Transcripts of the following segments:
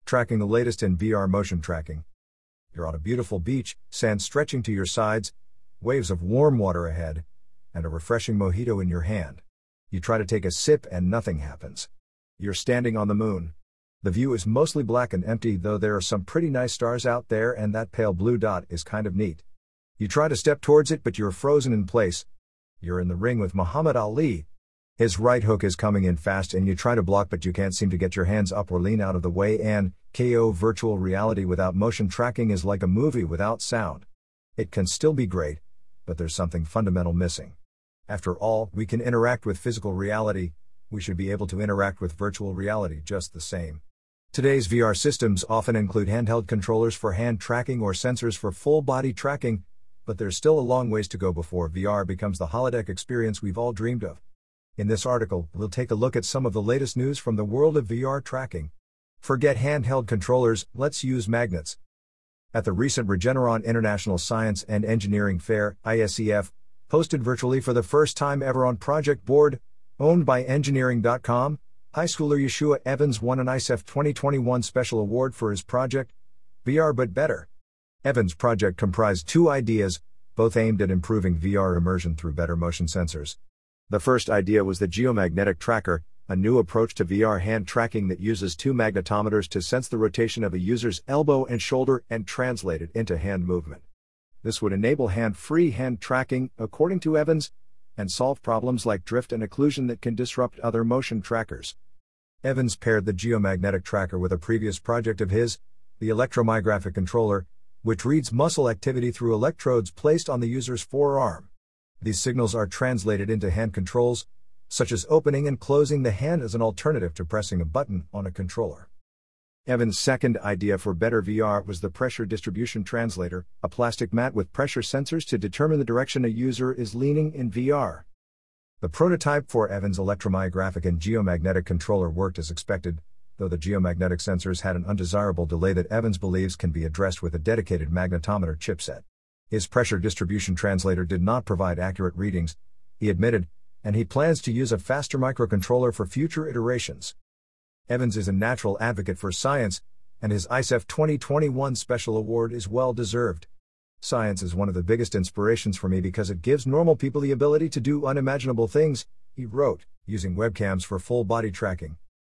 Tracking the latest in VR motion tracking. You're on a beautiful beach, sand stretching to your sides, waves of warm water ahead, and a refreshing mojito in your hand. You try to take a sip and nothing happens. You're standing on the moon. The view is mostly black and empty, though there are some pretty nice stars out there, and that pale blue dot is kind of neat. You try to step towards it, but you're frozen in place. You're in the ring with Muhammad Ali. His right hook is coming in fast and you try to block, but you can't seem to get your hands up or lean out of the way, and KO. Virtual reality without motion tracking is like a movie without sound. It can still be great, but there's something fundamental missing. After all, we can interact with physical reality, we should be able to interact with virtual reality just the same. Today's VR systems often include handheld controllers for hand tracking or sensors for full body tracking, but there's still a long ways to go before VR becomes the holodeck experience we've all dreamed of. In this article, we'll take a look at some of the latest news from the world of VR tracking. Forget handheld controllers, let's use magnets. At the recent Regeneron International Science and Engineering Fair, ISEF, hosted virtually for the first time ever on Project Board, owned by Engineering.com, high schooler Yeshua Evans won an ISEF 2021 special award for his project, VR But Better. Evans' project comprised two ideas, both aimed at improving VR immersion through better motion sensors. The first idea was the geomagnetic tracker, a new approach to VR hand tracking that uses two magnetometers to sense the rotation of a user's elbow and shoulder and translate it into hand movement. This would enable hand-free hand tracking, according to Evans, and solve problems like drift and occlusion that can disrupt other motion trackers. Evans paired the geomagnetic tracker with a previous project of his, the electromyographic controller, which reads muscle activity through electrodes placed on the user's forearm. These signals are translated into hand controls, such as opening and closing the hand as an alternative to pressing a button on a controller. Evans' second idea for better VR was the pressure distribution translator, a plastic mat with pressure sensors to determine the direction a user is leaning in VR. The prototype for Evans' electromyographic and geomagnetic controller worked as expected, though the geomagnetic sensors had an undesirable delay that Evans believes can be addressed with a dedicated magnetometer chipset. His pressure distribution translator did not provide accurate readings, he admitted, and he plans to use a faster microcontroller for future iterations. Evans is a natural advocate for science, and his ISEF 2021 special award is well deserved. Science is one of the biggest inspirations for me because it gives normal people the ability to do unimaginable things, he wrote, using webcams for full body tracking.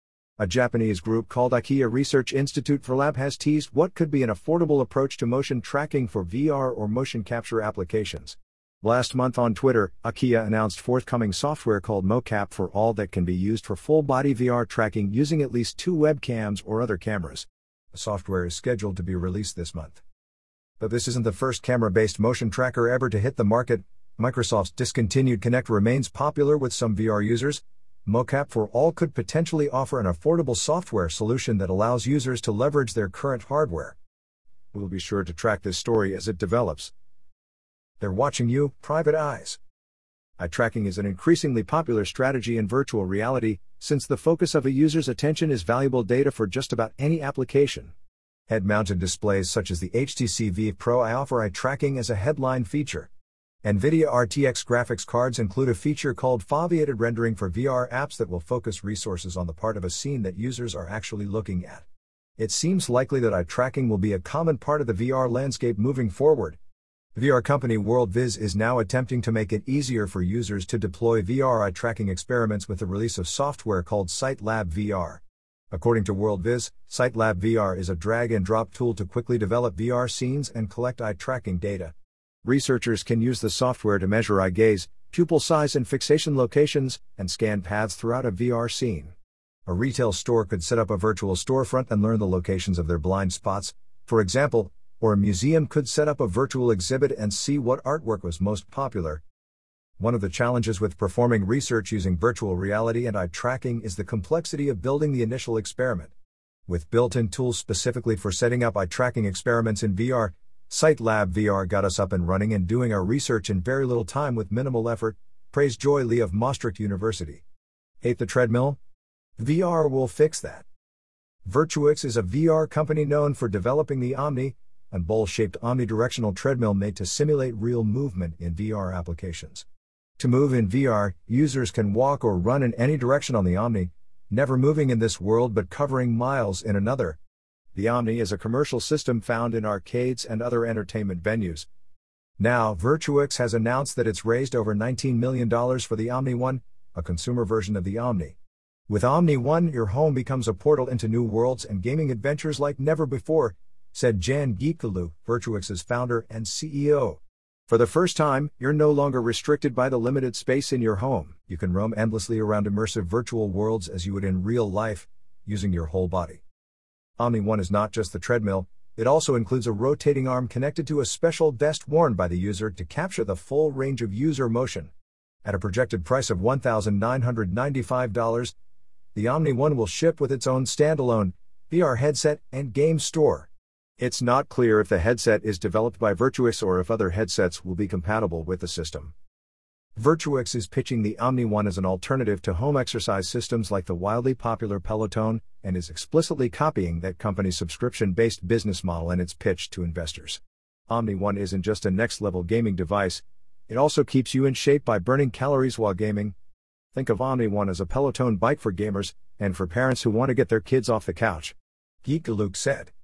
A Japanese group called IKEA Research Institute for Lab has teased what could be an affordable approach to motion tracking for VR or motion capture applications. Last month on Twitter, IKEA announced forthcoming software called Mocap for All that can be used for full-body VR tracking using at least two webcams or other cameras. The software is scheduled to be released this month. Though this isn't the first camera-based motion tracker ever to hit the market, Microsoft's discontinued Kinect remains popular with some VR users. Mocap for All could potentially offer an affordable software solution that allows users to leverage their current hardware. We'll be sure to track this story as it develops. They're watching you, private eyes. Eye tracking is an increasingly popular strategy in virtual reality, since the focus of a user's attention is valuable data for just about any application. Head-mounted displays such as the HTC Vive Pro I offer eye tracking as a headline feature. NVIDIA RTX graphics cards include a feature called foveated rendering for VR apps that will focus resources on the part of a scene that users are actually looking at. It seems likely that eye tracking will be a common part of the VR landscape moving forward. VR company WorldViz is now attempting to make it easier for users to deploy VR eye tracking experiments with the release of software called SightLab VR. According to WorldViz, SightLab VR is a drag-and-drop tool to quickly develop VR scenes and collect eye tracking data. Researchers can use the software to measure eye gaze, pupil size and fixation locations, and scan paths throughout a VR scene. A retail store could set up a virtual storefront and learn the locations of their blind spots, for example, or a museum could set up a virtual exhibit and see what artwork was most popular. One of the challenges with performing research using virtual reality and eye tracking is the complexity of building the initial experiment. With built-in tools specifically for setting up eye tracking experiments in VR, SightLab VR got us up and running and doing our research in very little time with minimal effort, praised Joy Lee of Maastricht University. Hate the treadmill? VR will fix that. Virtuix is a VR company known for developing the Omni, a bowl-shaped omnidirectional treadmill made to simulate real movement in VR applications. To move in VR, users can walk or run in any direction on the Omni, never moving in this world but covering miles in another. The Omni is a commercial system found in arcades and other entertainment venues. Now, Virtuix has announced that it's raised over $19 million for the Omni One, a consumer version of the Omni. With Omni One, your home becomes a portal into new worlds and gaming adventures like never before, said Jan Geekaloo, Virtuix's founder and CEO. For the first time, you're no longer restricted by the limited space in your home. You can roam endlessly around immersive virtual worlds as you would in real life, using your whole body. Omni One is not just the treadmill, it also includes a rotating arm connected to a special vest worn by the user to capture the full range of user motion. At a projected price of $1,995, the Omni One will ship with its own standalone VR headset and game store. It's not clear if the headset is developed by Virtuix or if other headsets will be compatible with the system. Virtuix is pitching the Omni One as an alternative to home exercise systems like the wildly popular Peloton, and is explicitly copying that company's subscription-based business model in its pitch to investors. Omni One isn't just a next-level gaming device, it also keeps you in shape by burning calories while gaming. Think of Omni One as a Peloton bike for gamers, and for parents who want to get their kids off the couch. Geekaloo said.